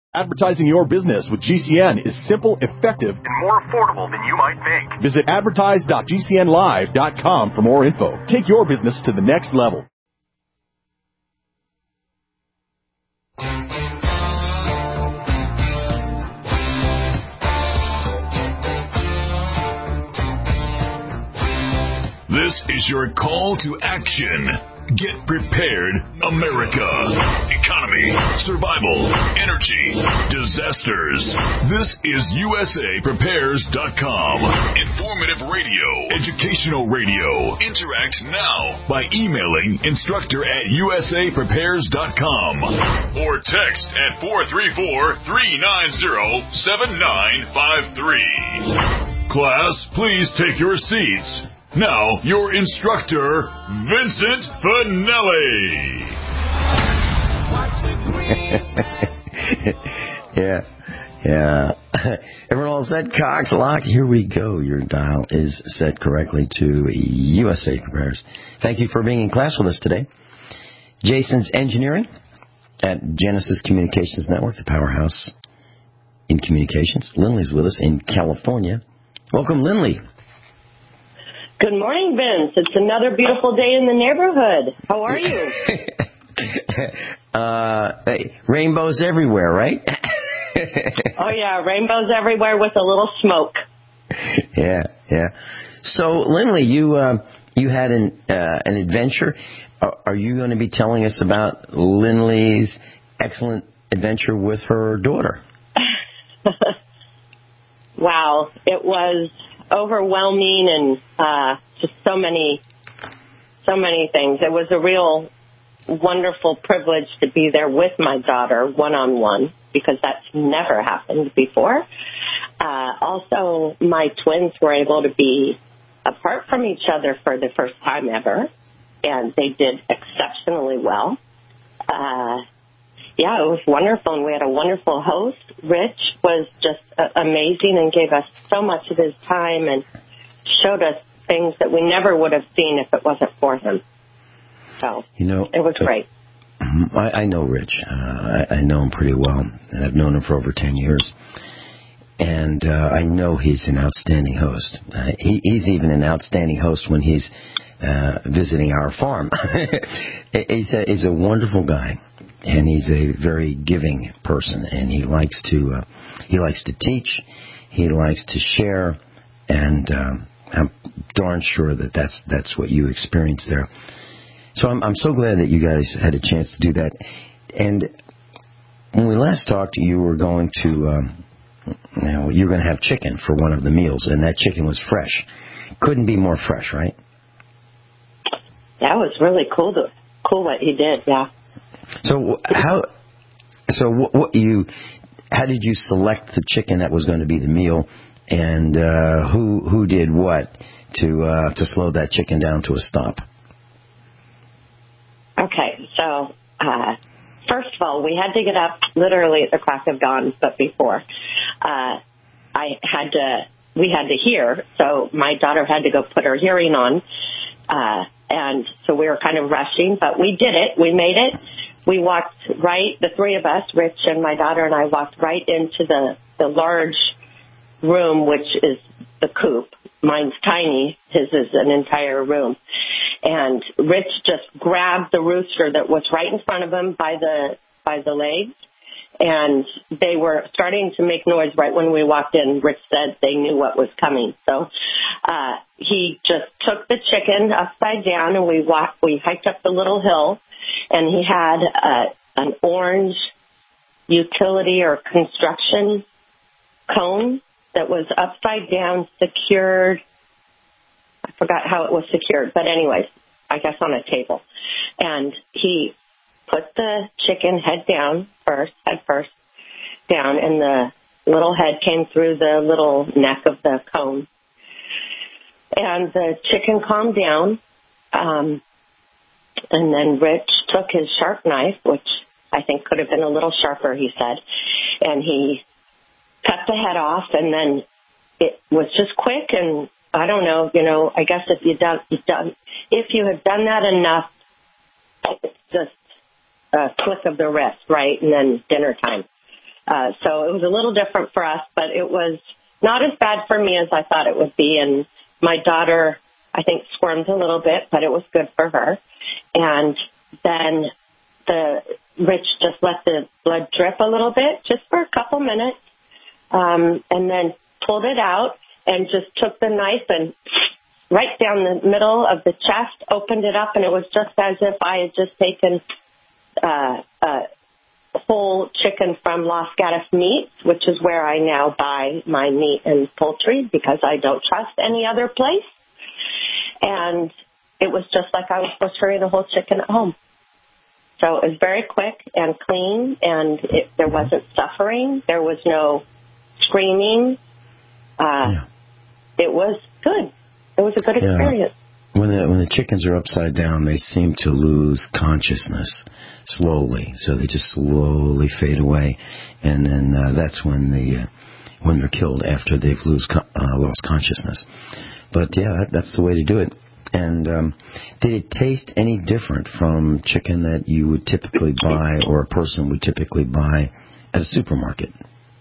Advertising your business with GCN is simple, effective, and more affordable than you might think. Visit advertise.gcnlive.com for more info. Take your business to the next level. This is your call to action. Get prepared, America. Economy, survival, energy, disasters. This is USAPrepares.com. Informative radio, educational radio. Interact now by emailing instructor@USAPrepares.com or text at 434-390-7953. Class, please take your seats. Now, your instructor, Vincent Finelli. Yeah. Everyone all set? Cocked, locked. Here we go. Your dial is set correctly to USA Prepares. Thank you for being in class with us today. Jason's Engineering at Genesis Communications Network, the powerhouse in communications. Lindley's with us in California. Welcome, Lindley. Good morning, Vince. It's another beautiful day in the neighborhood. How are you? Rainbows everywhere, right? Oh, yeah, rainbows everywhere with a little smoke. Yeah. So, Lindley, you had an adventure. Are you going to be telling us about Lindley's excellent adventure with her daughter? Wow, it was overwhelming and just so many things. It was a real wonderful privilege to be there with my daughter one-on-one because that's never happened before. Also, my twins were able to be apart from each other for the first time ever, and they did exceptionally well. Yeah, it was wonderful, and we had a wonderful host. Rich was just amazing and gave us so much of his time and showed us things that we never would have seen if it wasn't for him. So, it was great. I know Rich. I know him pretty well, and I've known him for over 10 years. And I know he's an outstanding host. He's even an outstanding host when he's visiting our farm. He's a wonderful guy. And he's a very giving person, and he likes to teach, he likes to share, and I'm darn sure that's what you experienced there. So I'm so glad that you guys had a chance to do that. And when we last talked, you were going to have chicken for one of the meals, and that chicken was fresh. Couldn't be more fresh, right? That was really cool what he did, yeah. So how did you select the chicken that was going to be the meal, and who did what to slow that chicken down to a stop? Okay, so first of all, we had to get up literally at the crack of dawn, but before we had to hear, so my daughter had to go put her hearing on, and so we were kind of rushing, but we did it. We made it. We walked the three of us, Rich and my daughter and I, walked right into the large room, which is the coop. Mine's tiny. His is an entire room. And Rich just grabbed the rooster that was right in front of him by the legs. And they were starting to make noise right when we walked in. Rich said they knew what was coming. So he just took the chicken upside down, and we hiked up the little hill. And he had an orange utility or construction cone that was upside down, secured. I forgot how it was secured, but anyways, I guess on a table. And he put the chicken head first down, and the little head came through the little neck of the cone. And the chicken calmed down. And then Rich took his sharp knife, which I think could have been a little sharper, he said, and he cut the head off, and then it was just quick, and I don't know, I guess if you had done that enough, it's just a click of the wrist, right, and then dinner time. So it was a little different for us, but it was not as bad for me as I thought it would be. And my daughter, I think, squirmed a little bit, but it was good for her. And then Rich just let the blood drip a little bit, just for a couple minutes, and then pulled it out and just took the knife and right down the middle of the chest, opened it up, and it was just as if I had just taken a whole chicken from Los Gatos Meats, which is where I now buy my meat and poultry because I don't trust any other place. And it was just like I was butchering a whole chicken at home. So it was very quick and clean, and there wasn't suffering. There was no screaming. It was good. It was a good experience. When the chickens are upside down, they seem to lose consciousness slowly. So they just slowly fade away, and then that's when they're killed, after they've lost consciousness. But that's the way to do it. And did it taste any different from chicken that you would typically buy, or a person would typically buy at a supermarket?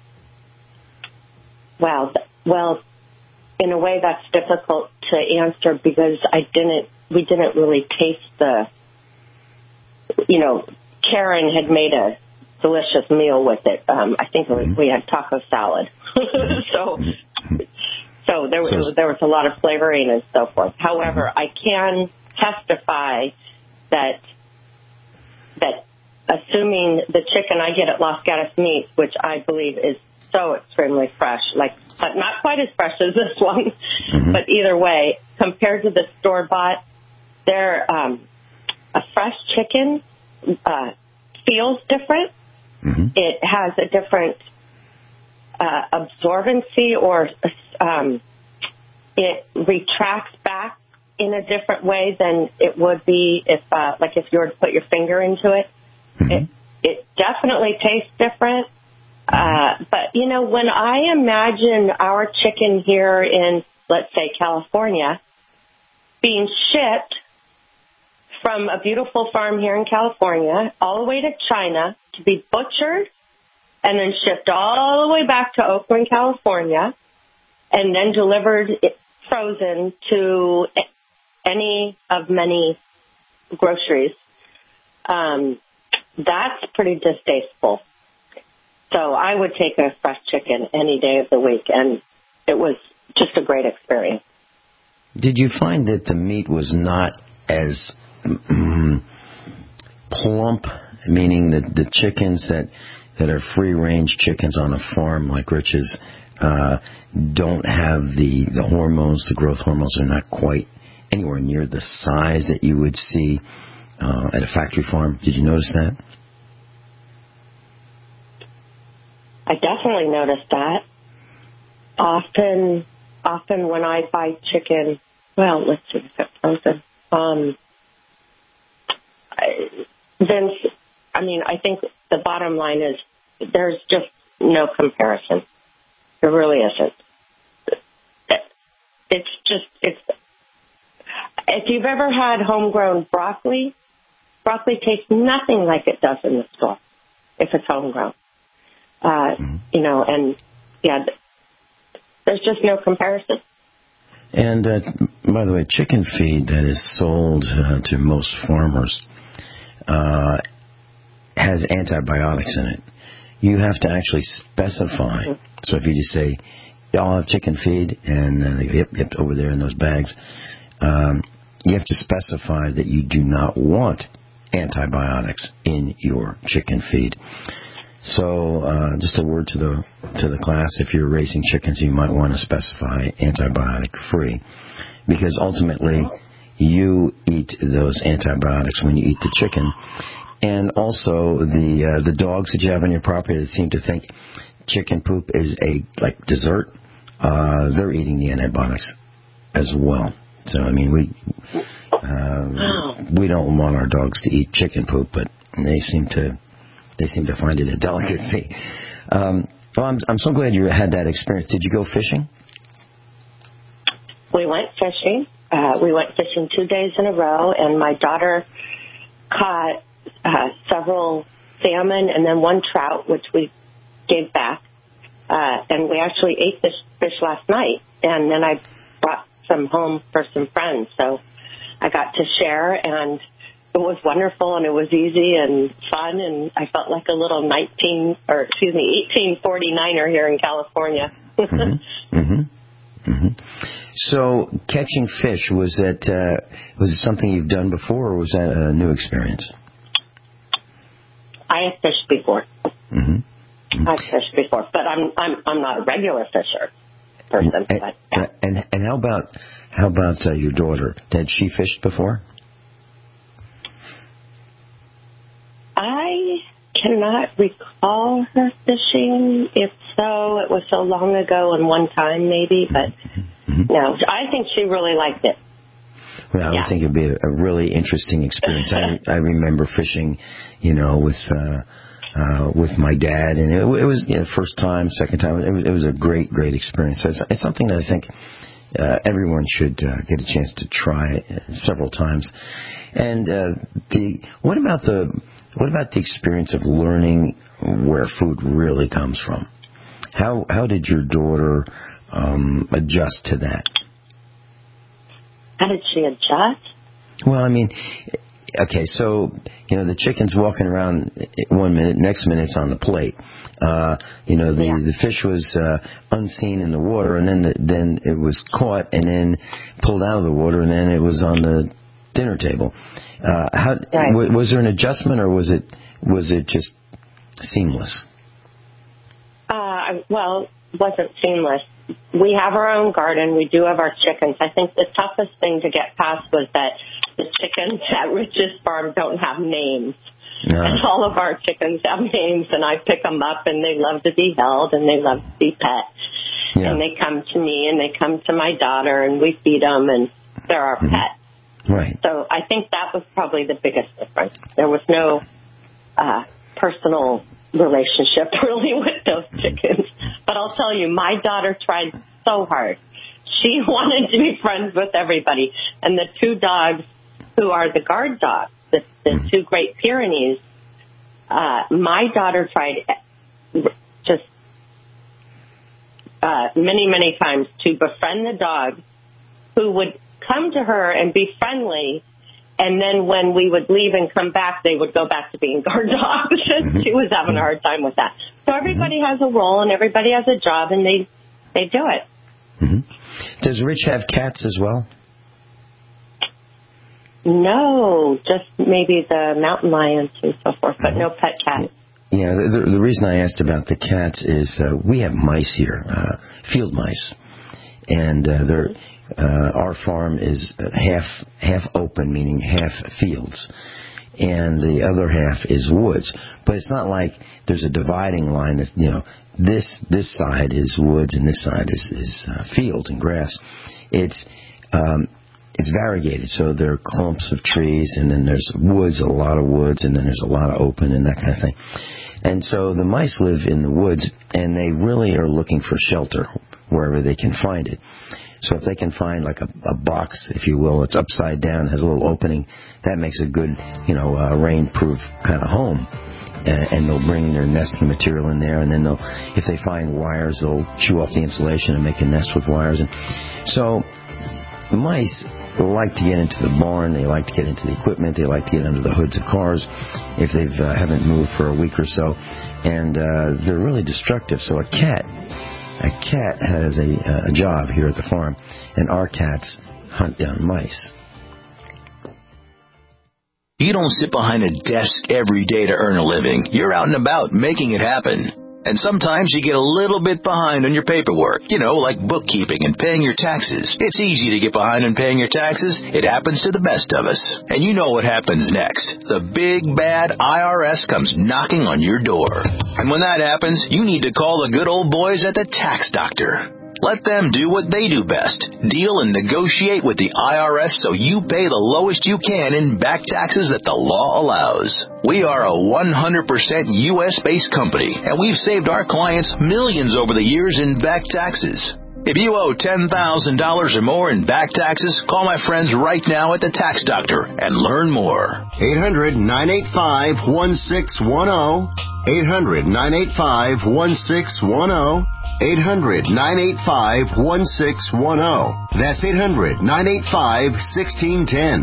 Well, in a way that's difficult to answer because we didn't really taste Karen had made a delicious meal with it. I think we had taco salad. So there was a lot of flavoring and so forth. However, I can testify that assuming the chicken I get at Los Gatos Meats, which I believe is so extremely fresh, but not quite as fresh as this one, but either way, compared to the store-bought, a fresh chicken feels different. It has a different absorbency, or it retracts back in a different way than it would be if you were to put your finger into it. It definitely tastes different. But, when I imagine our chicken here in, let's say, California, being shipped from a beautiful farm here in California all the way to China to be butchered and then shipped all the way back to Oakland, California, and then delivered frozen to any of many groceries, that's pretty distasteful. So I would take a fresh chicken any day of the week, and it was just a great experience. Did you find that the meat was not as plump, meaning that the chickens that are free-range chickens on a farm like Rich's don't have the hormones, the growth hormones are not quite anywhere near the size that you would see at a factory farm? Did you notice that? I definitely noticed that. Often when I buy chicken, let's see if it's frozen. I think the bottom line is there's just no comparison. There really isn't. If you've ever had homegrown broccoli tastes nothing like it does in the store if it's homegrown. There's just no comparison. And by the way, chicken feed that is sold to most farmers has antibiotics in it. You have to actually specify. So if you just say, I'll have chicken feed, and they go, yep, over there in those bags, you have to specify that you do not want antibiotics in your chicken feed. So just a word to the class: if you're raising chickens, you might want to specify antibiotic-free, because ultimately you eat those antibiotics when you eat the chicken. And also the dogs that you have on your property that seem to think chicken poop is a dessert, they're eating the antibiotics as well. So we don't want our dogs to eat chicken poop, but they seem to find it a delicacy. I'm so glad you had that experience. Did you go fishing? We went fishing. We went fishing 2 days in a row, and my daughter caught several salmon and then one trout, which we gave back. And we actually ate this fish last night, and then I brought some home for some friends. So I got to share, and it was wonderful, and it was easy and fun, and I felt like a little 1849er here in California. So catching fish, was it something you've done before, or was that a new experience? I have fished before. I've fished before, but I'm not a regular fisher person. But, yeah. And how about your daughter? Had she fished before? I cannot recall her fishing. If so, it was so long ago and one time maybe, but no, I think she really liked it. Well, I would think it would be a really interesting experience. I remember fishing, with my dad, and it was first time, second time. It was a great experience. So it's something that I think everyone should get a chance to try several times. And what about the experience of learning where food really comes from? How did your daughter adjust to that? How did she adjust? Well, I mean, okay, so, the chicken's walking around 1 minute, next minute it's on the plate. The fish was unseen in the water, and then it was caught and then pulled out of the water, and then it was on the dinner table. Was there an adjustment, or was it just seamless? Well, it wasn't seamless. We have our own garden. We do have our chickens. I think the toughest thing to get past was that the chickens at Rich's farm don't have names. And all of our chickens have names, and I pick them up, and they love to be held, and they love to be pet. Yeah. And they come to me, and they come to my daughter, and we feed them, and they're our pet. Right. So I think that was probably the biggest difference. There was no personal relationship really with those chickens. But I'll tell you, my daughter tried so hard. She wanted to be friends with everybody. And the two dogs who are the guard dogs, the two Great Pyrenees, my daughter tried just many, many times to befriend the dogs who would come to her and be friendly. And then when we would leave and come back, they would go back to being guard dogs. She was having a hard time with that. So everybody has a role and everybody has a job, and they do it. Does Rich have cats as well? No, just maybe the mountain lions and so forth, but no pet cats. Yeah, the reason I asked about the cats is we have mice here, field mice, and our farm is half open, meaning half fields, and the other half is woods. But it's not like there's a dividing line that this side is woods and this side is field and grass. It's variegated, so there are clumps of trees, and then there's woods, a lot of woods, and then there's a lot of open and that kind of thing. And so the mice live in the woods, and they really are looking for shelter wherever they can find it. So if they can find like a box, if you will, it's upside down, has a little opening, that makes a good, rain-proof kind of home. And they'll bring their nesting material in there, and then if they find wires, they'll chew off the insulation and make a nest with wires. And so mice like to get into the barn, they like to get into the equipment, they like to get under the hoods of cars if they haven't moved for a week or so, and they're really destructive. So a cat has a job here at the farm, and our cats hunt down mice. You don't sit behind a desk every day to earn a living. You're out and about making it happen. And sometimes you get a little bit behind on your paperwork, like bookkeeping and paying your taxes. It's easy to get behind on paying your taxes. It happens to the best of us. And you know what happens next. The big, bad IRS comes knocking on your door. And when that happens, you need to call the good old boys at the Tax Doctor. Let them do what they do best. Deal and negotiate with the IRS so you pay the lowest you can in back taxes that the law allows. We are a 100% U.S.-based company, and we've saved our clients millions over the years in back taxes. If you owe $10,000 or more in back taxes, call my friends right now at the Tax Doctor and learn more. 800-985-1610. 800-985-1610. 800-985-1610. That's 800-985-1610.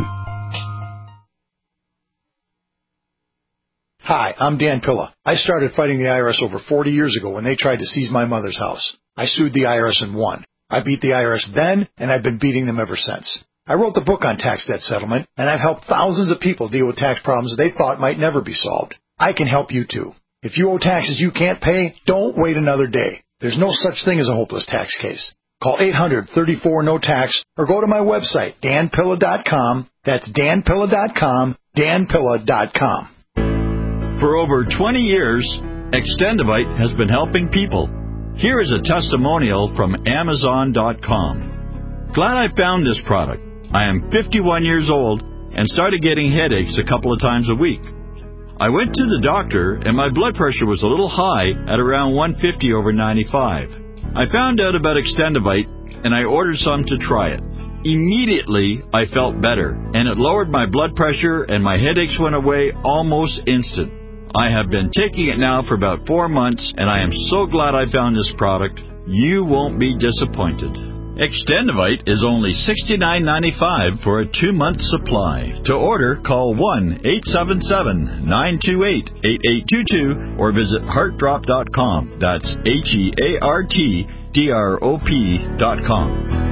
Hi, I'm Dan Pilla. I started fighting the IRS over 40 years ago when they tried to seize my mother's house. I sued the IRS and won. I beat the IRS then, and I've been beating them ever since. I wrote the book on tax debt settlement, and I've helped thousands of people deal with tax problems they thought might never be solved. I can help you too. If you owe taxes you can't pay, don't wait another day. There's no such thing as a hopeless tax case. Call 800-34-NO-TAX or go to my website, danpilla.com. That's danpilla.com, danpilla.com. For over 20 years, Extendivite has been helping people. Here is a testimonial from Amazon.com. Glad I found this product. I am 51 years old and started getting headaches a couple of times a week. I went to the doctor and my blood pressure was a little high at around 150/95. I found out about Extendivite and I ordered some to try it. Immediately, I felt better and it lowered my blood pressure and my headaches went away almost instant. I have been taking it now for about 4 months and I am so glad I found this product. You won't be disappointed. Extendivite is only $69.95 for a 2-month supply. To order, call 1-877-928-8822 or visit heartdrop.com. That's HEARTDROP.com.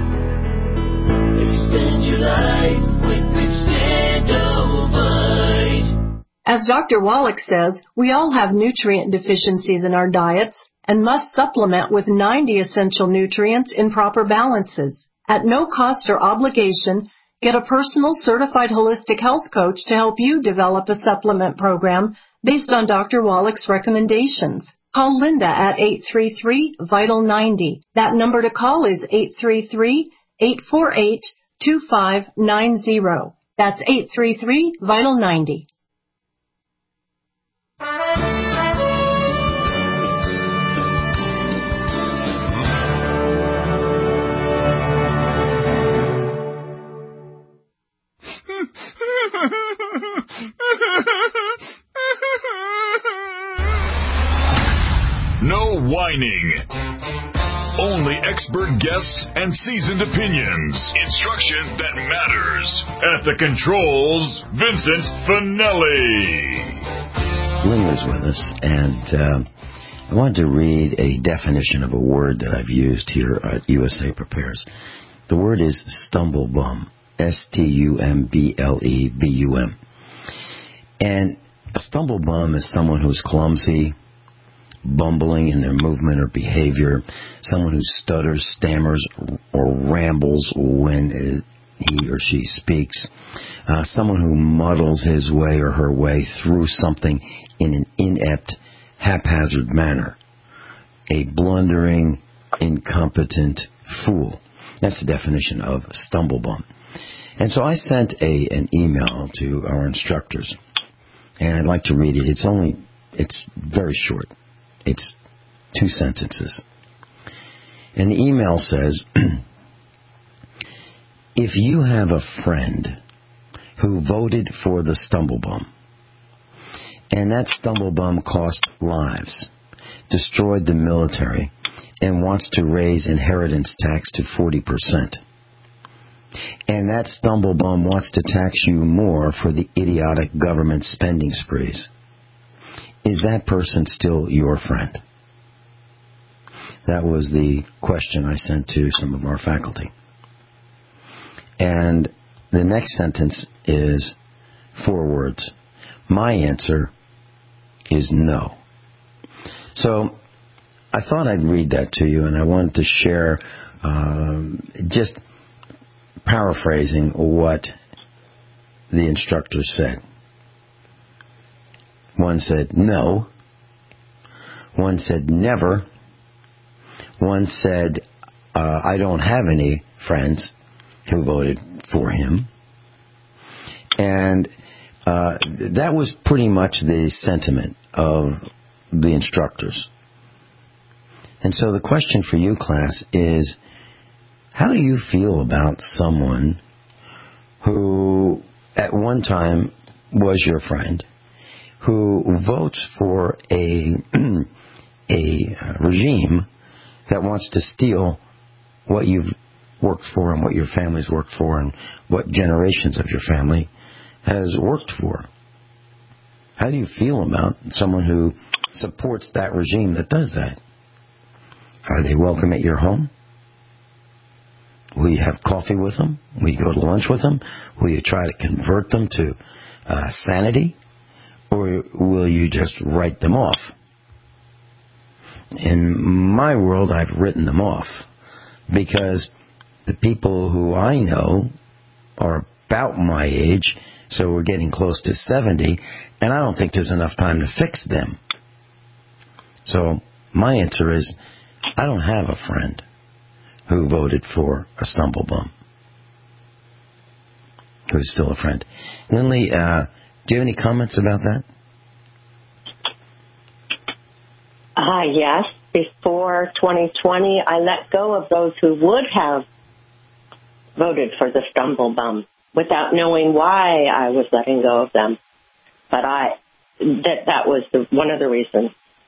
Extend your life with Extendivite. As Dr. Wallach says, we all have nutrient deficiencies in our diets and must supplement with 90 essential nutrients in proper balances. At no cost or obligation, get a personal certified holistic health coach to help you develop a supplement program based on Dr. Wallach's recommendations. Call Linda at 833-VITAL-90. That number to call is 833-848-2590. That's 833-VITAL-90. No whining. Only expert guests and seasoned opinions. Instruction that matters. At the controls, Vincent Finelli. Lynn was with us, and I wanted to read a definition of a word that I've used here at USA Prepares. The word is stumblebum. STUMBLEBUM. And a stumblebum is someone who's clumsy, bumbling in their movement or behavior, someone who stutters, stammers, or rambles when he or she speaks, someone who muddles his way or her way through something in an inept, haphazard manner, a blundering, incompetent fool. That's the definition of stumblebum. And so I sent an email to our instructors, and I'd like to read it. It's very short. It's 2 sentences. And the email says, if you have a friend who voted for the stumblebum, and that stumblebum cost lives, destroyed the military, and wants to raise inheritance tax to 40%, and that stumblebum wants to tax you more for the idiotic government spending sprees, is that person still your friend? That was the question I sent to some of our faculty. And the next sentence is 4 words. My answer is no. So I thought I'd read that to you, and I wanted to share, just paraphrasing what the instructors said. One said no. One said never. One said, I don't have any friends who voted for him. And that was pretty much the sentiment of the instructors. And so the question for you, class, is how do you feel about someone who at one time was your friend, who votes for a regime that wants to steal what you've worked for and what your family's worked for and what generations of your family has worked for? How do you feel about someone who supports that regime that does that? Are they welcome at your home? Will you have coffee with them? Will you go to lunch with them? Will you try to convert them to sanity? Or will you just write them off? In my world, I've written them off because the people who I know are about my age, so we're getting close to 70, and I don't think there's enough time to fix them. So my answer is, I don't have a friend who voted for a stumblebum, who's still a friend. Lindley, do you have any comments about that? Yes. Before 2020, I let go of those who would have voted for the stumblebum without knowing why I was letting go of them. But that was one of the reasons.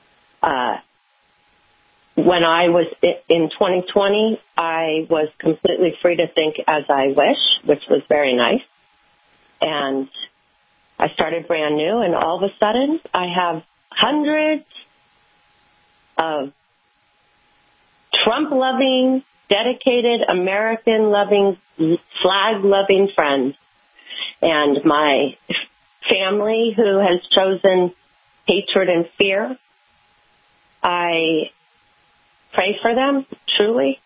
When I was in 2020, I was completely free to think as I wish, which was very nice. And I started brand new, and all of a sudden, I have hundreds of Trump-loving, dedicated, American-loving, flag-loving friends. And my family who has chosen hatred and fear, I pray for them, truly.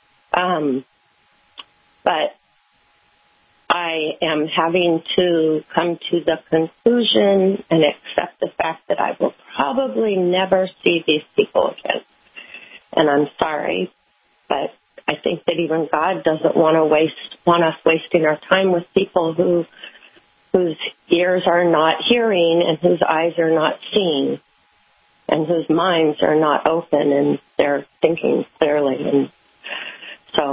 But I am having to come to the conclusion and accept the fact that I will probably never see these people again. And I'm sorry, but I think that even God doesn't want us wasting our time with people whose ears are not hearing and whose eyes are not seeing and whose minds are not open and they're thinking clearly. And so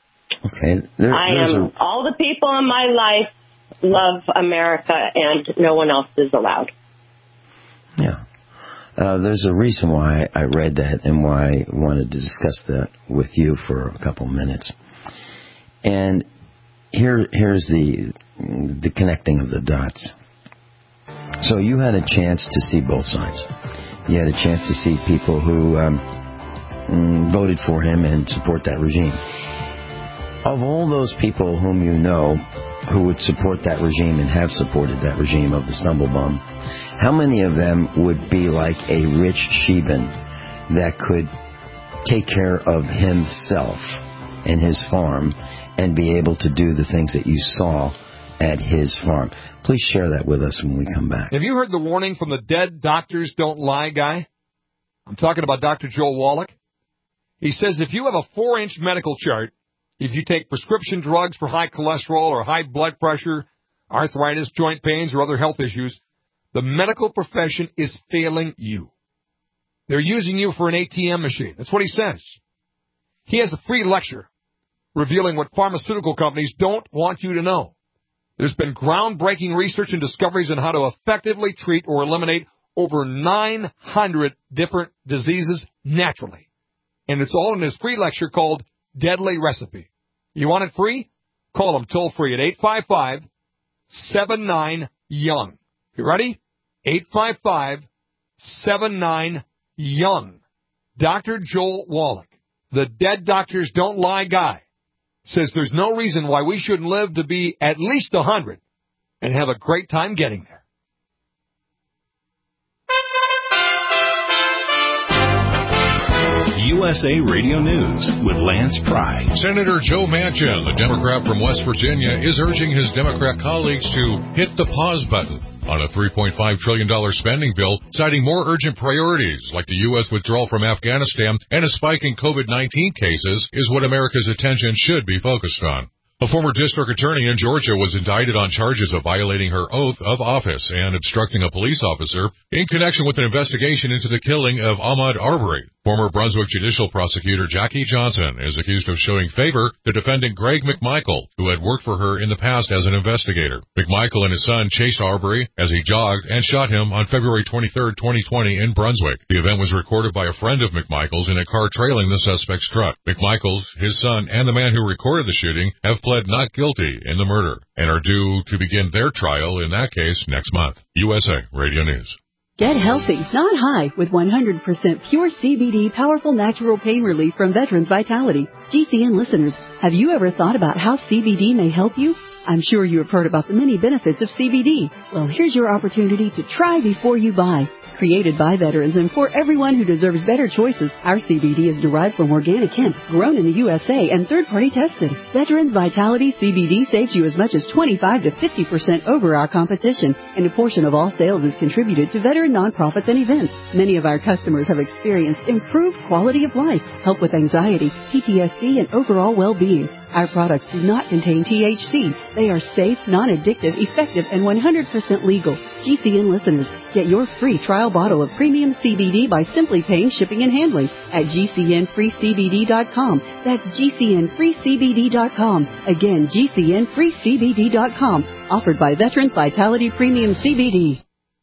all the people in my life love America and no one else is allowed. Yeah. There's a reason why I read that and why I wanted to discuss that with you for a couple minutes. And here's the connecting of the dots. So you had a chance to see both sides. You had a chance to see people who voted for him and support that regime. Of all those people whom you know who would support that regime and have supported that regime of the stumblebum, how many of them would be like a Rich Sheben that could take care of himself and his farm and be able to do the things that you saw at his farm? Please share that with us when we come back. Have you heard the warning from the Dead Doctors Don't Lie guy? I'm talking about Dr. Joel Wallach. He says if you have a 4-inch medical chart, if you take prescription drugs for high cholesterol or high blood pressure, arthritis, joint pains, or other health issues, the medical profession is failing you. They're using you for an ATM machine. That's what he says. He has a free lecture revealing what pharmaceutical companies don't want you to know. There's been groundbreaking research and discoveries on how to effectively treat or eliminate over 900 different diseases naturally. And it's all in his free lecture called Deadly Recipe. You want it free? Call him toll free at 855-79-YOUNG. You ready? 855-79-YOUNG. Dr. Joel Wallach, the Dead Doctors Don't Lie guy, says there's no reason why we shouldn't live to be at least 100 and have a great time getting there. USA Radio News with Lance Pry. Senator Joe Manchin, the Democrat from West Virginia, is urging his Democrat colleagues to hit the pause button on a $3.5 trillion spending bill, citing more urgent priorities like the U.S. withdrawal from Afghanistan and a spike in COVID-19 cases is what America's attention should be focused on. A former district attorney in Georgia was indicted on charges of violating her oath of office and obstructing a police officer in connection with an investigation into the killing of Ahmaud Arbery. Former Brunswick Judicial Prosecutor Jackie Johnson is accused of showing favor to defendant Greg McMichael, who had worked for her in the past as an investigator. McMichael and his son chased Arbery as he jogged and shot him on February 23, 2020 in Brunswick. The event was recorded by a friend of McMichael's in a car trailing the suspect's truck. McMichael's, his son, and the man who recorded the shooting have pled not guilty in the murder and are due to begin their trial in that case next month. USA Radio News. Get healthy, not high, with 100% pure CBD powerful natural pain relief from Veterans Vitality. GCN listeners, have you ever thought about how CBD may help you? I'm sure you have heard about the many benefits of CBD. Well, here's your opportunity to try before you buy. Created by veterans and for everyone who deserves better choices, our CBD is derived from organic hemp, grown in the USA, and third-party tested. Veterans Vitality CBD saves you as much as 25 to 50% over our competition, and a portion of all sales is contributed to veteran nonprofits and events. Many of our customers have experienced improved quality of life, help with anxiety, PTSD, and overall well-being. Our products do not contain THC. They are safe, non-addictive, effective, and 100% legal. GCN listeners, get your free trial bottle of premium CBD by simply paying shipping and handling at GCNFreeCBD.com. That's GCNFreeCBD.com. Again, GCNFreeCBD.com. Offered by Veterans Vitality Premium CBD.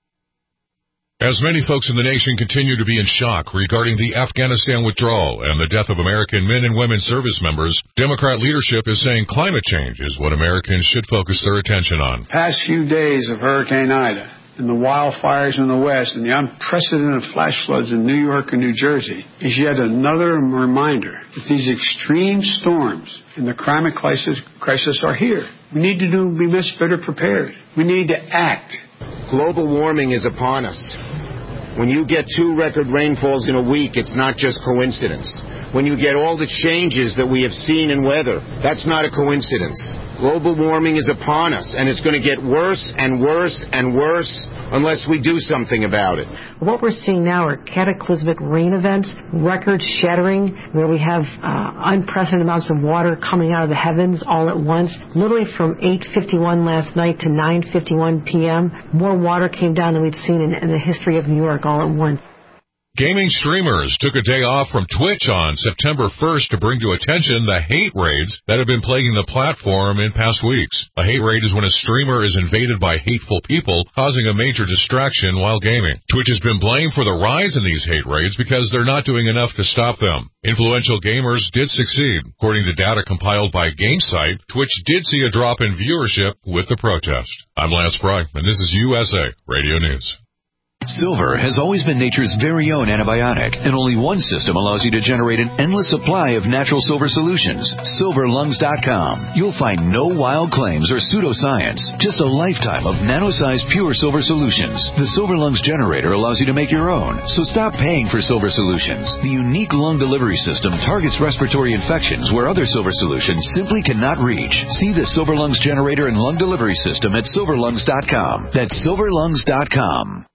As many folks in the nation continue to be in shock regarding the Afghanistan withdrawal and the death of American men and women service members, Democrat leadership is saying climate change is what Americans should focus their attention on. Past few days of Hurricane Ida and the wildfires in the West and the unprecedented flash floods in New York and New Jersey is yet another reminder that these extreme storms and the climate crisis are here. We need to be much better prepared. We need to act. Global warming is upon us. When you get 2 record rainfalls in a week, it's not just coincidence. When you get all the changes that we have seen in weather, that's not a coincidence. Global warming is upon us, and it's going to get worse and worse and worse unless we do something about it. What we're seeing now are cataclysmic rain events, record-shattering, where we have unprecedented amounts of water coming out of the heavens all at once. Literally from 8:51 last night to 9:51 p.m., more water came down than we'd seen in the history of New York all at once. Gaming streamers took a day off from Twitch on September 1st to bring to attention the hate raids that have been plaguing the platform in past weeks. A hate raid is when a streamer is invaded by hateful people, causing a major distraction while gaming. Twitch has been blamed for the rise in these hate raids because they're not doing enough to stop them. Influential gamers did succeed. According to data compiled by GameSight, Twitch did see a drop in viewership with the protest. I'm Lance Fry, and this is USA Radio News. Silver has always been nature's very own antibiotic, and only one system allows you to generate an endless supply of natural silver solutions. SilverLungs.com. You'll find no wild claims or pseudoscience, just a lifetime of nano-sized pure silver solutions. The Silver Lungs generator allows you to make your own, so stop paying for silver solutions. The unique lung delivery system targets respiratory infections where other silver solutions simply cannot reach. See the Silver Lungs generator and lung delivery system at SilverLungs.com. That's SilverLungs.com.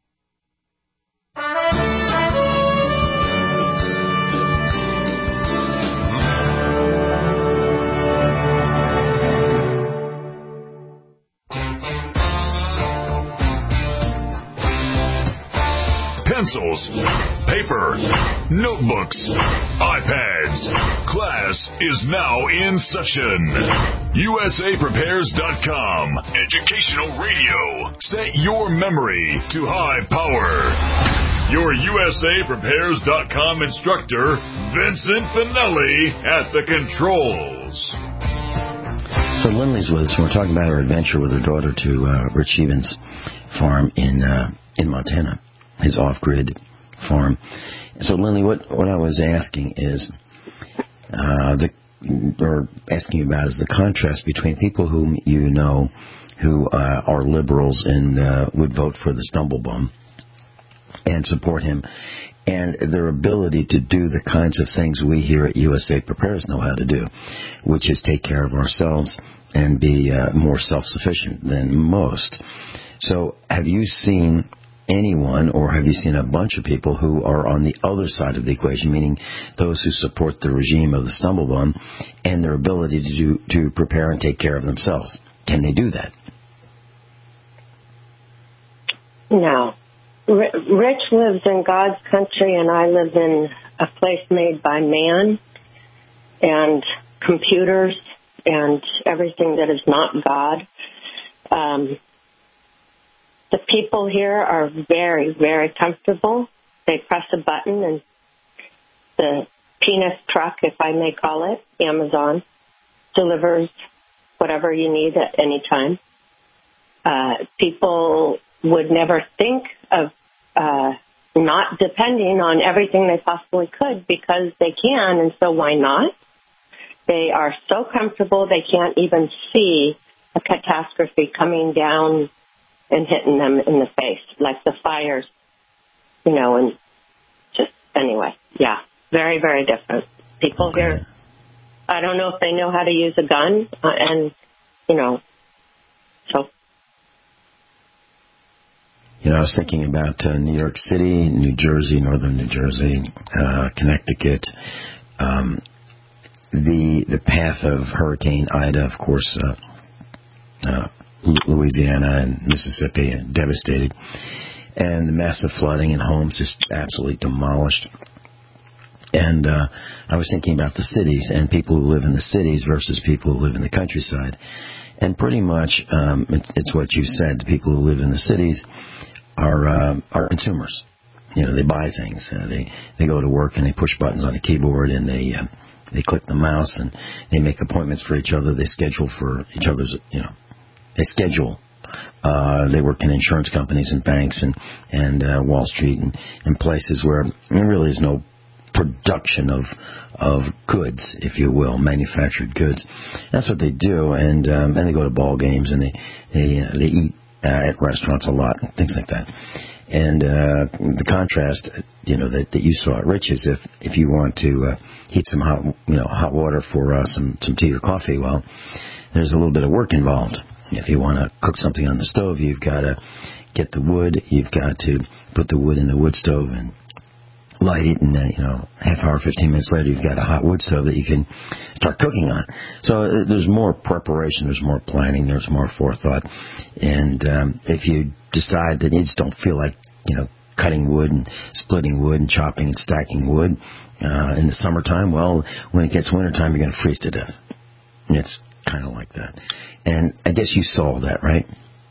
Pencils, paper, notebooks, iPads. Class is now in session. USAPrepares.com. Educational radio. Set your memory to high power. Your USAPrepares.com instructor, Vincent Finelli, at the controls. So Lindley's with us. We're talking about her adventure with her daughter to Rich Eben's farm in Montana. His off-grid farm. So, Lindley, what I was asking is, asking you about is the contrast between people whom you know who are liberals and would vote for the Stumblebum and support him, and their ability to do the kinds of things we here at USA Prepares know how to do, which is take care of ourselves and be more self-sufficient than most. So, have you seen anyone, or have you seen a bunch of people who are on the other side of the equation, meaning those who support the regime of the Stumblebum and their ability to prepare and take care of themselves? Can they do that? No. Rich lives in God's country, and I live in a place made by man and computers and everything that is not God. The people here are very, very comfortable. They press a button and the penis truck, if I may call it, Amazon, delivers whatever you need at any time. People would never think of not depending on everything they possibly could because they can, and so why not? They are so comfortable they can't even see a catastrophe coming down and hitting them in the face, like the fires, and just, anyway, yeah, very, very different. People here, I don't know if they know how to use a gun, so. I was thinking about New York City, New Jersey, northern New Jersey, Connecticut, the path of Hurricane Ida, of course, Louisiana and Mississippi devastated, and the massive flooding and homes just absolutely demolished. And I was thinking about the cities and people who live in the cities versus people who live in the countryside. And pretty much it's what you said. The people who live in the cities are consumers. They buy things. They go to work and they push buttons on a keyboard and they click the mouse and they make appointments for each other. They schedule for each other's, they schedule. They work in insurance companies and banks and Wall Street and places where there really is no production of goods, if you will, manufactured goods. That's what they do, and they go to ball games and they eat at restaurants a lot, things like that. And the contrast, that you saw at Rich's, if you want to heat some hot water for some tea or coffee, well, there's a little bit of work involved. If you want to cook something on the stove, you've got to get the wood. You've got to put the wood in the wood stove and light it, and half hour, 15 minutes later, you've got a hot wood stove that you can start cooking on. So there's more preparation, there's more planning, there's more forethought. And if you decide that you just don't feel like, cutting wood and splitting wood and chopping and stacking wood in the summertime, well, when it gets wintertime, you're going to freeze to death. And it's kind of like that. And I guess you saw that, right?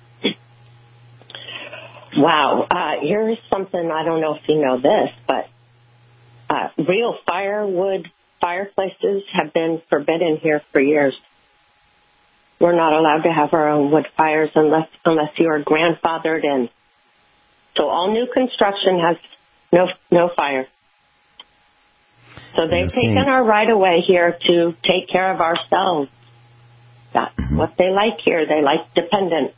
Wow. Here's something, I don't know if you know this, but real firewood fireplaces have been forbidden here for years. We're not allowed to have our own wood fires unless you are grandfathered in. So all new construction has no fire. So they've taken our right away here to take care of ourselves. That's what they like here. They like dependence.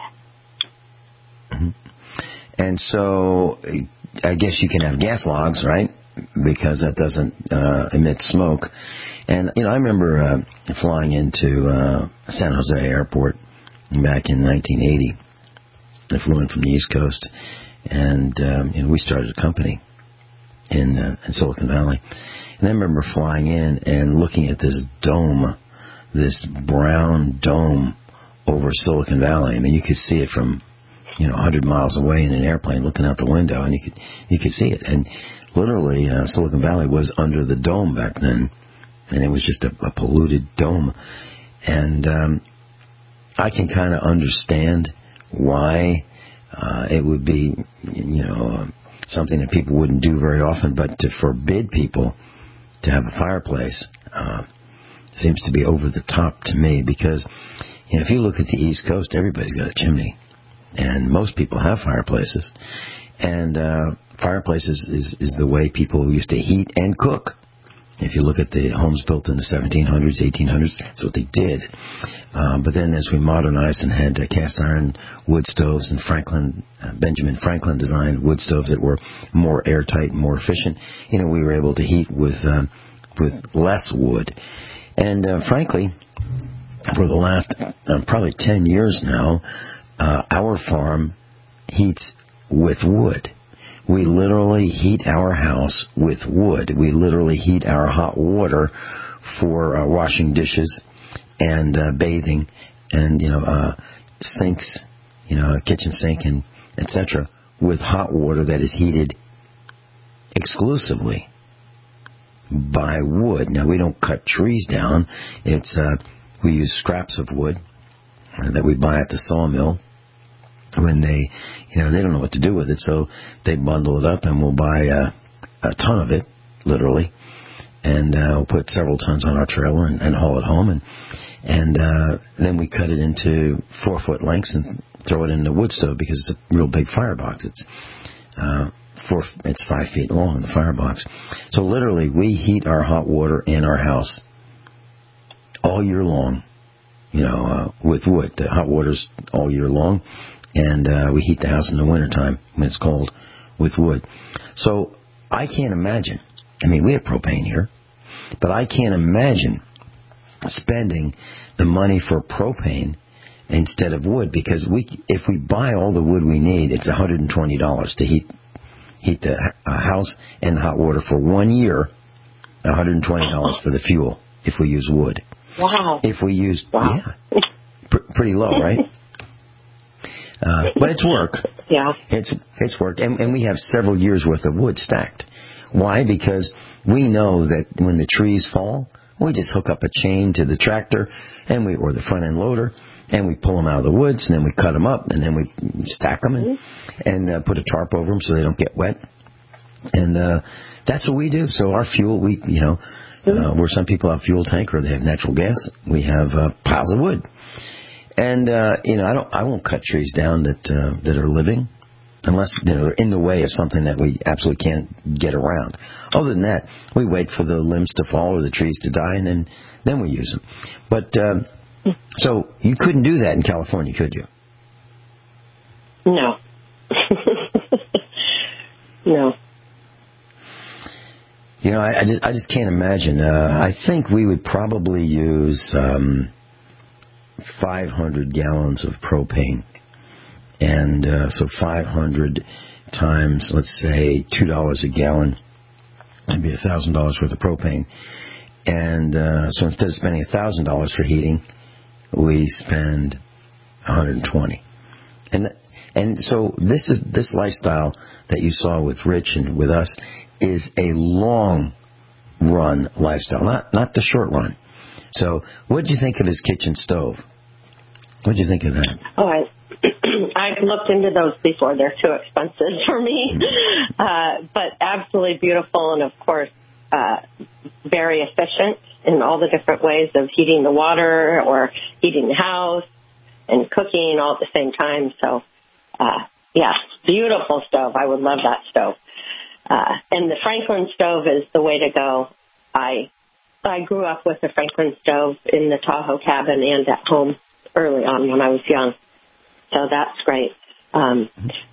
And so I guess you can have gas logs, right? Because that doesn't emit smoke. And, I remember flying into San Jose Airport back in 1980. I flew in from the East Coast, and we started a company in Silicon Valley. And I remember flying in and looking at this dome, this brown dome over Silicon Valley. I mean, you could see it from 100 miles away in an airplane looking out the window, and you could see it. And literally, Silicon Valley was under the dome back then, and it was just a polluted dome. And I can kind of understand why it would be, something that people wouldn't do very often, but to forbid people to have a fireplace seems to be over the top to me, because if you look at the East Coast, everybody's got a chimney. And most people have fireplaces. And fireplaces is the way people used to heat and cook. If you look at the homes built in the 1700s, 1800s, that's what they did. But then as we modernized and had cast iron wood stoves, and Benjamin Franklin designed wood stoves that were more airtight and more efficient, we were able to heat with less wood. And frankly, for the last probably 10 years now, our farm heats with wood. We literally heat our house with wood. We literally heat our hot water for washing dishes and bathing and, sinks, kitchen sink and etc. with hot water that is heated exclusively by wood. Now, we don't cut trees down. We use scraps of wood that we buy at the sawmill. When they don't know what to do with it, so they bundle it up, and we'll buy a ton of it, literally, and we'll put several tons on our trailer and haul it home, and then we cut it into 4-foot lengths and throw it in the wood stove because it's a real big firebox. It's 5 feet long, the firebox. So literally, we heat our hot water in our house all year long, with wood. The hot water's all year long. And we heat the house in the wintertime when it's cold with wood. So I can't imagine. I mean, we have propane here, but I can't imagine spending the money for propane instead of wood because if we buy all the wood we need, it's $120 to heat the house and the hot water for 1 year. $120 for the fuel if we use wood. Wow. If we use, pretty low, right? But it's work. Yeah. It's work. And we have several years' worth of wood stacked. Why? Because we know that when the trees fall, we just hook up a chain to the tractor or the front end loader, and we pull them out of the woods, and then we cut them up, and then we stack them and put a tarp over them so they don't get wet. And that's what we do. So our fuel, where some people have fuel tank or they have natural gas, we have piles of wood. And I won't cut trees down that are living unless they're in the way of something that we absolutely can't get around. Other than that, we wait for the limbs to fall or the trees to die, and then we use them. But so you couldn't do that in California, could you? No. No. I just can't imagine. I think we would probably use 500 gallons of propane. And so 500 times, let's say, $2 a gallon would be $1,000 worth of propane. And so instead of spending $1,000 for heating, we spend $120. And so this lifestyle that you saw with Rich and with us is a long run lifestyle, not the short run. So what did you think of his kitchen stove? What did you think of that? Oh, I've looked into those before. They're too expensive for me. But absolutely beautiful and, of course, very efficient in all the different ways of heating the water or heating the house and cooking all at the same time. So, beautiful stove. I would love that stove. And the Franklin stove is the way to go. I grew up with a Franklin stove in the Tahoe cabin and at home early on when I was young. So that's great. And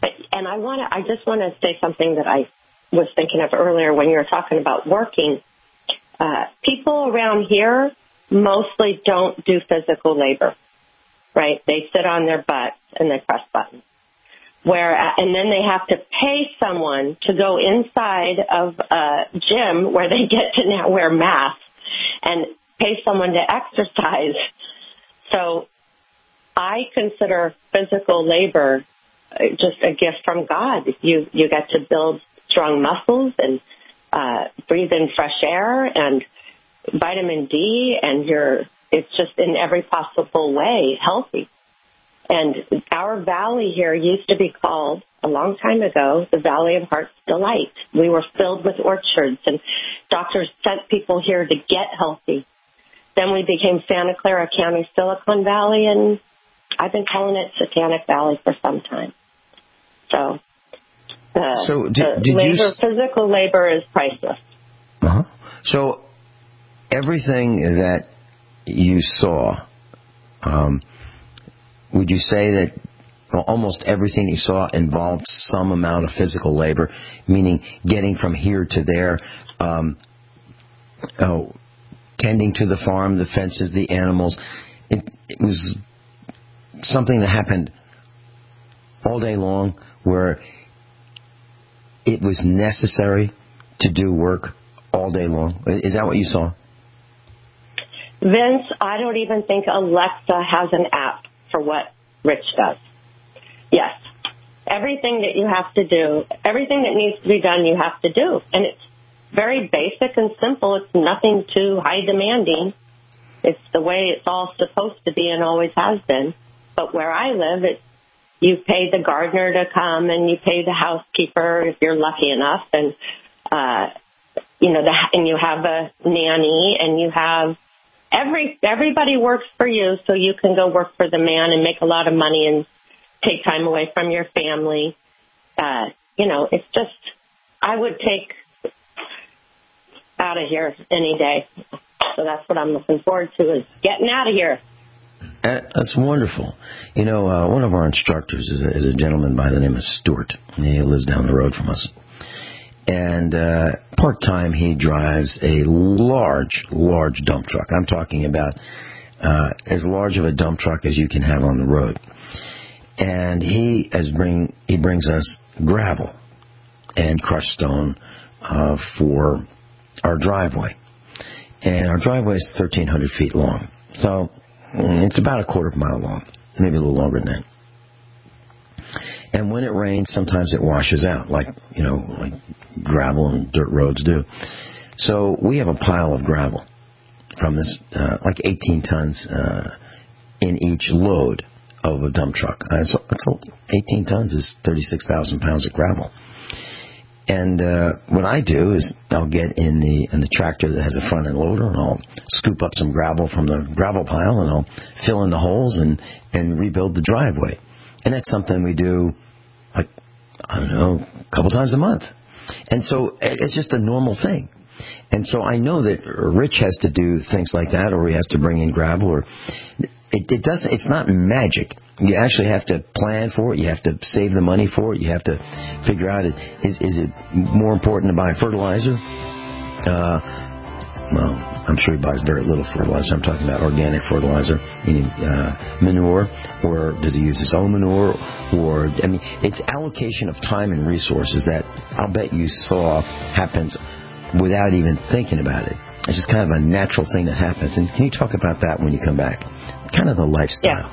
I just want to say something that I was thinking of earlier when you were talking about working. People around here mostly don't do physical labor, right? They sit on their butts and they press buttons. And then they have to pay someone to go inside of a gym where they get to now wear masks and pay someone to exercise. So I consider physical labor just a gift from God. You get to build strong muscles and breathe in fresh air and vitamin D, and it's just in every possible way healthy. And our valley here used to be called, a long time ago, the Valley of Heart's Delight. We were filled with orchards, and doctors sent people here to get healthy. Then we became Santa Clara County, Silicon Valley, and I've been calling it Satanic Valley for some time. So physical labor is priceless. Uh-huh. So everything that you saw, would you say that almost everything you saw involved some amount of physical labor, meaning getting from here to there, tending to the farm, the fences, the animals? It was something that happened all day long where it was necessary to do work all day long? Is that what you saw? Vince, I don't even think Alexa has an app for what Rich does. Yes. Everything that you have to do, everything that needs to be done, you have to do. And it's very basic and simple. It's nothing too high demanding. It's the way it's all supposed to be and always has been. But where I live, you pay the gardener to come and you pay the housekeeper if you're lucky enough. And, and you have a nanny and you have everybody works for you so you can go work for the man and make a lot of money and take time away from your family. It's just, I would take out of here any day. So that's what I'm looking forward to, is getting out of here. That's wonderful. One of our instructors is a gentleman by the name of Stuart. He lives down the road from us. And part-time, he drives a large dump truck. I'm talking about as large of a dump truck as you can have on the road. And he brings us gravel and crushed stone for our driveway. And our driveway is 1,300 feet long. So it's about a quarter of a mile long, maybe a little longer than that. And when it rains, sometimes it washes out, like gravel and dirt roads do. So we have a pile of gravel from this, 18 tons in each load of a dump truck. 18 tons is 36,000 pounds of gravel. And what I do is I'll get in the tractor that has a front end loader, and I'll scoop up some gravel from the gravel pile, and I'll fill in the holes and rebuild the driveway. And that's something we do, a couple times a month. And so it's just a normal thing. And so I know that Rich has to do things like that, or he has to bring in gravel, or it's not magic. You actually have to plan for it. You have to save the money for it. You have to figure out, is it more important to buy fertilizer? Well, I'm sure he buys very little fertilizer. I'm talking about organic fertilizer, meaning manure, or does he use his own manure? It's allocation of time and resources that I'll bet you saw happens without even thinking about it. It's just kind of a natural thing that happens. And can you talk about that when you come back? Kind of the lifestyle. Yeah.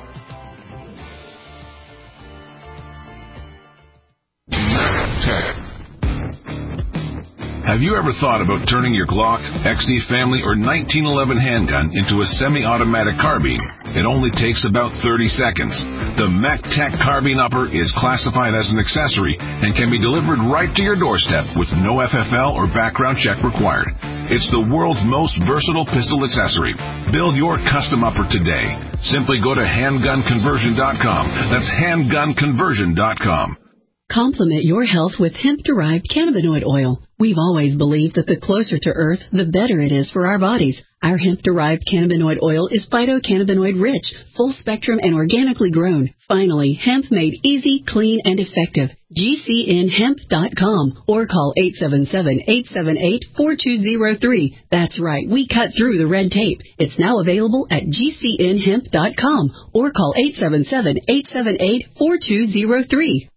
Have you ever thought about turning your Glock, XD Family, or 1911 handgun into a semi-automatic carbine? It only takes about 30 seconds. The MacTac Carbine Upper is classified as an accessory and can be delivered right to your doorstep with no FFL or background check required. It's the world's most versatile pistol accessory. Build your custom upper today. Simply go to handgunconversion.com. That's handgunconversion.com. Complement your health with hemp-derived cannabinoid oil. We've always believed that the closer to Earth, the better it is for our bodies. Our hemp-derived cannabinoid oil is phytocannabinoid-rich, full-spectrum, and organically grown. Finally, hemp made easy, clean, and effective. GCNhemp.com or call 877-878-4203. That's right, we cut through the red tape. It's now available at GCNhemp.com or call 877-878-4203.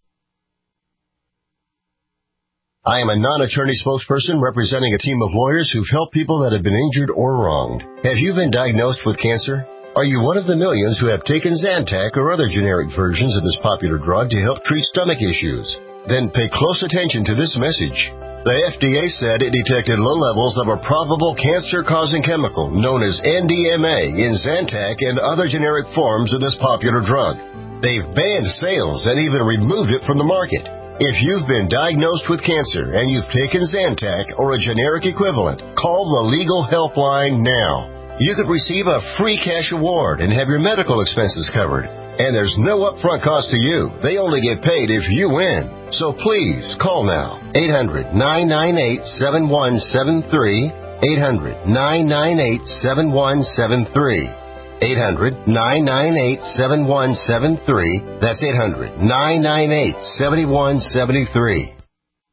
I am a non-attorney spokesperson representing a team of lawyers who've helped people that have been injured or wronged. Have you been diagnosed with cancer? Are you one of the millions who have taken Zantac or other generic versions of this popular drug to help treat stomach issues? Then pay close attention to this message. The FDA said it detected low levels of a probable cancer-causing chemical known as NDMA in Zantac and other generic forms of this popular drug. They've banned sales and even removed it from the market. If you've been diagnosed with cancer and you've taken Zantac or a generic equivalent, call the legal helpline now. You could receive a free cash award and have your medical expenses covered. And there's no upfront cost to you. They only get paid if you win. So please, call now. 800-998-7173. 800-998-7173. 800-998-7173. That's 800-998-7173.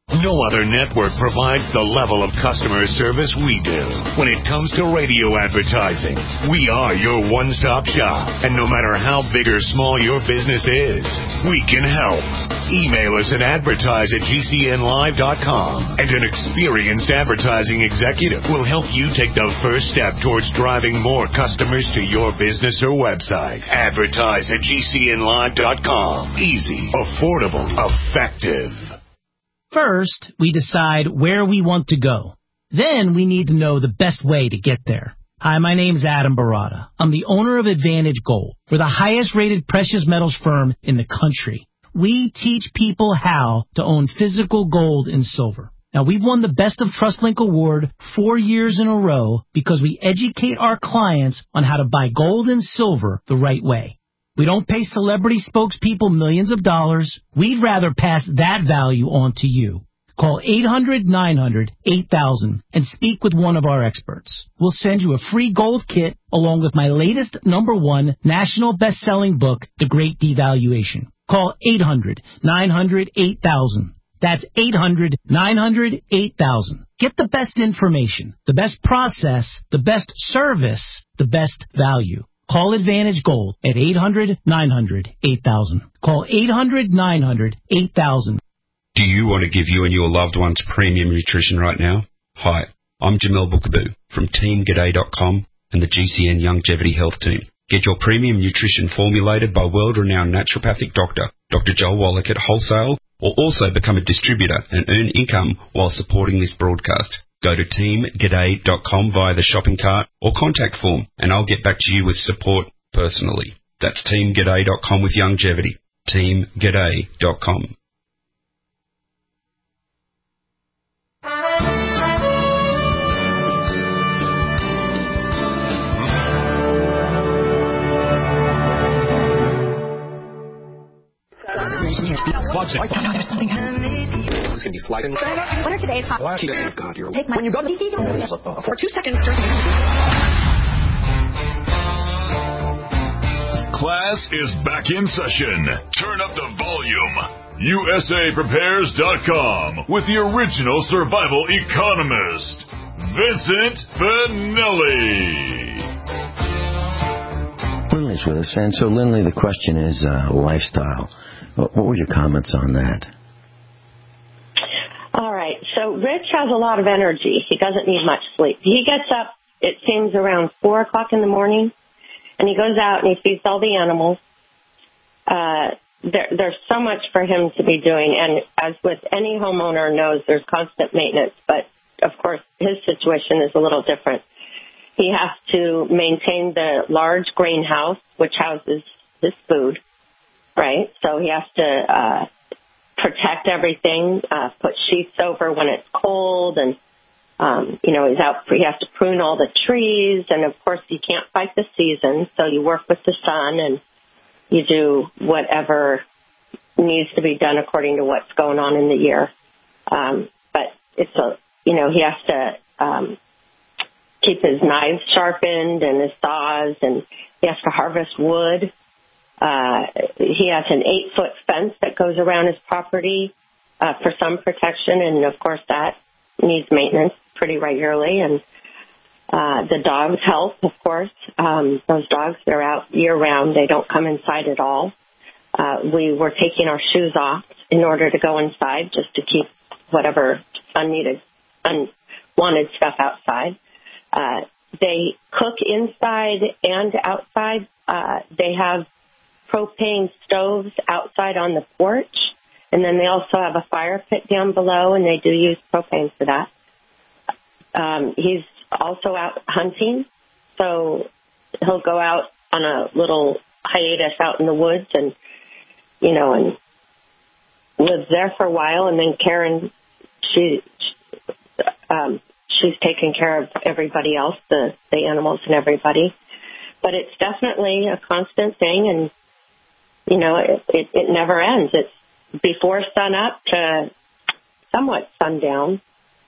No other network provides the level of customer service we do. When it comes to radio advertising, we are your one-stop shop. And no matter how big or small your business is, we can help. Email us at advertise@gcnlive.com, and an experienced advertising executive will help you take the first step towards driving more customers to your business or website. Advertise@gcnlive.com. Easy, affordable, effective. First, we decide where we want to go. Then we need to know the best way to get there. Hi, my name's Adam Barada. I'm the owner of Advantage Gold. We're the highest rated precious metals firm in the country. We teach people how to own physical gold and silver. Now, we've won the Best of TrustLink Award 4 years in a row because we educate our clients on how to buy gold and silver the right way. We don't pay celebrity spokespeople millions of dollars. We'd rather pass that value on to you. Call 800-900-8000 and speak with one of our experts. We'll send you a free gold kit along with my latest #1 national best-selling book, The Great Devaluation. Call 800-900-8000. That's 800-900-8000. Get the best information, the best process, the best service, the best value. Call Advantage Gold at 800-900-8000. Call 800-900-8000. Do you want to give you and your loved ones premium nutrition right now? Hi, I'm Jamel Bookaboo from TeamGaday.com and the GCN Longevity Health Team. Get your premium nutrition formulated by world-renowned naturopathic doctor, Dr. Joel Wallach at wholesale, or also become a distributor and earn income while supporting this broadcast. Go to teamgaday.com via the shopping cart or contact form, and I'll get back to you with support personally. That's teamgaday.com with longevity. teamgaday.com. There's something happening. It's going to be sliding. What are today's hot? Oh, God, you're take my... When you go to the for 2 seconds, Class is back in session. Turn up the volume. USAPrepares.com with the original survival economist, Vincent Finelli. Lindley's with us. And so, Lindley, the question is lifestyle. What were your comments on that? All right. So Rich has a lot of energy. He doesn't need much sleep. He gets up, it seems, around 4 o'clock in the morning, and he goes out and he feeds all the animals. There's so much for him to be doing, and as with any homeowner knows, there's constant maintenance, but, of course, his situation is a little different. He has to maintain the large greenhouse, which houses his food, right? So he has to protect everything, put sheets over when it's cold, and, he has to prune all the trees, and, of course, you can't fight the season, so you work with the sun, and you do whatever needs to be done according to what's going on in the year. But he has to keep his knives sharpened and his saws, and he has to harvest wood. He has an 8-foot fence that goes around his property for some protection, and, of course, that needs maintenance pretty regularly. And the dogs help, of course. Those dogs, they're out year-round. They don't come inside at all. We were taking our shoes off in order to go inside just to keep whatever unwanted stuff outside. They cook inside and outside. They have propane stoves outside on the porch, and then they also have a fire pit down below, and they do use propane for that. He's also out hunting, so he'll go out on a little hiatus out in the woods and lives there for a while, and then Karen, she's taking care of everybody else, the animals and everybody. But it's definitely a constant thing, and it never ends. It's before sun up to somewhat sundown.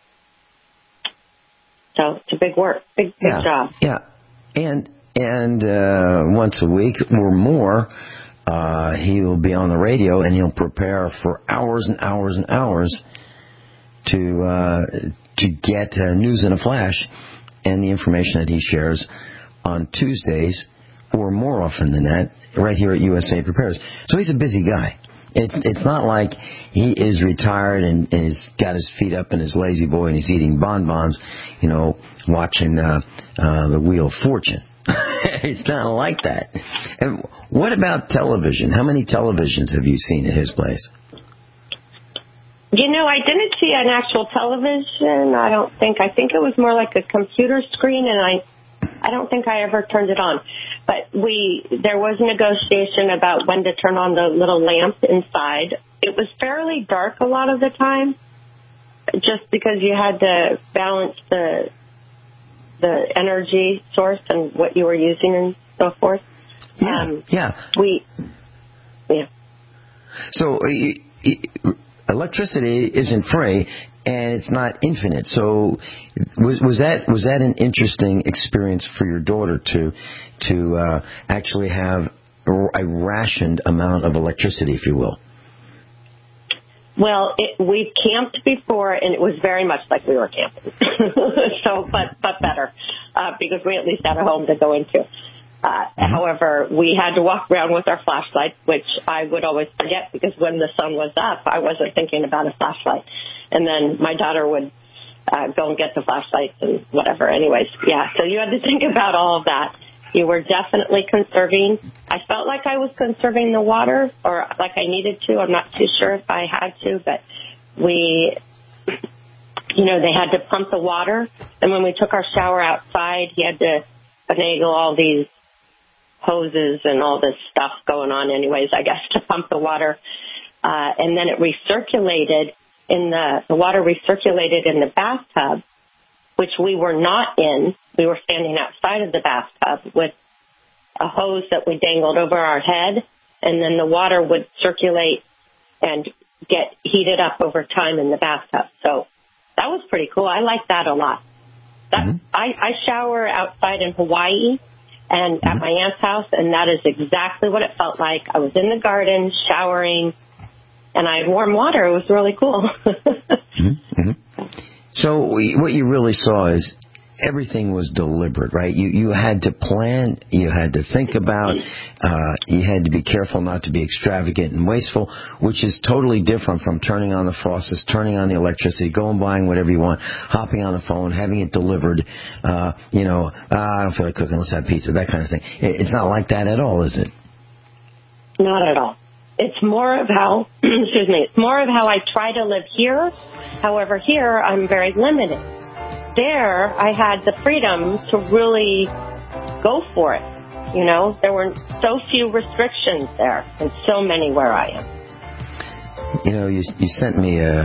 So it's a big work, big job. Yeah, and once a week or more, he will be on the radio and he'll prepare for hours and hours and hours. to get news in a flash and the information that he shares on Tuesdays, or more often than that, right here at USA Prepares. So he's a busy guy. It's not like he is retired and he's got his feet up in his lazy boy and he's eating bonbons, watching the Wheel of Fortune. It's not like that. And what about television? How many televisions have you seen at his place? I didn't see an actual television, I don't think. I think it was more like a computer screen, and I don't think I ever turned it on. But there was negotiation about when to turn on the little lamp inside. It was fairly dark a lot of the time, just because you had to balance the energy source and what you were using and so forth. Yeah. So electricity isn't free, and it's not infinite. So was that an interesting experience for your daughter to actually have a rationed amount of electricity, if you will? Well, we've camped before, and it was very much like we were camping. But better, because we at least had a home to go into. However, we had to walk around with our flashlights, which I would always forget, because when the sun was up, I wasn't thinking about a flashlight. And then my daughter would go and get the flashlights and whatever. Anyways, so you had to think about all of that. You were definitely conserving. I felt like I was conserving the water, or like I needed to. I'm not too sure if I had to, but they had to pump the water. And when we took our shower outside, he had to finagle all these hoses and all this stuff going on anyways, I guess, to pump the water. And then it recirculated the water recirculated in the bathtub, which we were not in. We were standing outside of the bathtub with a hose that we dangled over our head, and then the water would circulate and get heated up over time in the bathtub. So that was pretty cool. I like that a lot. I shower outside in Hawaii and at my aunt's house, and that is exactly what it felt like. I was in the garden showering, and I had warm water. It was really cool. So what you really saw is everything was deliberate, right? You had to plan, you had to think about, you had to be careful not to be extravagant and wasteful, which is totally different from turning on the faucets, turning on the electricity, going buying whatever you want, hopping on the phone, having it delivered. I don't feel like cooking, let's have pizza, that kind of thing. It's not like that at all, is it? Not at all. It's more of how, it's more of how I try to live here. However, here I'm very limited. There, I had the freedom to really go for it. There were so few restrictions there, and so many where I am. You sent me a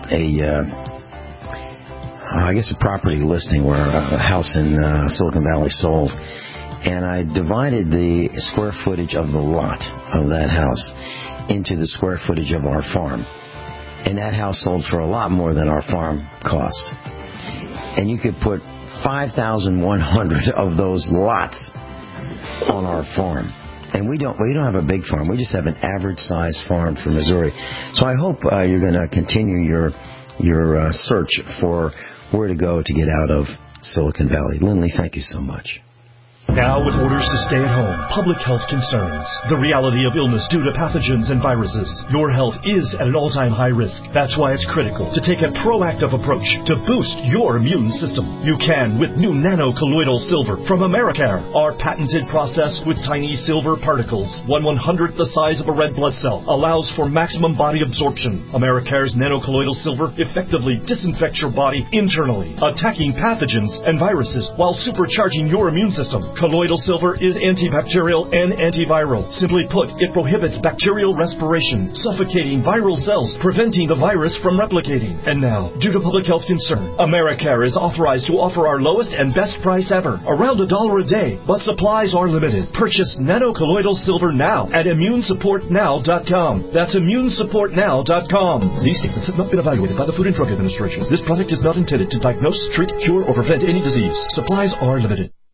property listing where a house in Silicon Valley sold, and I divided the square footage of the lot of that house into the square footage of our farm. And that house sold for a lot more than our farm cost. And you could put 5,100 of those lots on our farm. And we don't have a big farm. We just have an average-sized farm for Missouri. So I hope you're going to continue your search for where to go to get out of Silicon Valley. Lindley, thank you so much. Now, with orders to stay at home, public health concerns, the reality of illness due to pathogens and viruses, your health is at an all-time high risk. That's why it's critical to take a proactive approach to boost your immune system. You can with new nano-colloidal silver from Americare. Our patented process with tiny silver particles, 1/100th the size of a red blood cell, allows for maximum body absorption. Americare's nano-colloidal silver effectively disinfects your body internally, attacking pathogens and viruses while supercharging your immune system. Colloidal silver is antibacterial and antiviral. Simply put, it prohibits bacterial respiration, suffocating viral cells, preventing the virus from replicating. And now, due to public health concern, Americare is authorized to offer our lowest and best price ever, around $1 a day, but supplies are limited. Purchase nano-colloidal silver now at immunesupportnow.com. That's immunesupportnow.com. These statements have not been evaluated by the Food and Drug Administration. This product is not intended to diagnose, treat, cure, or prevent any disease. Supplies are limited.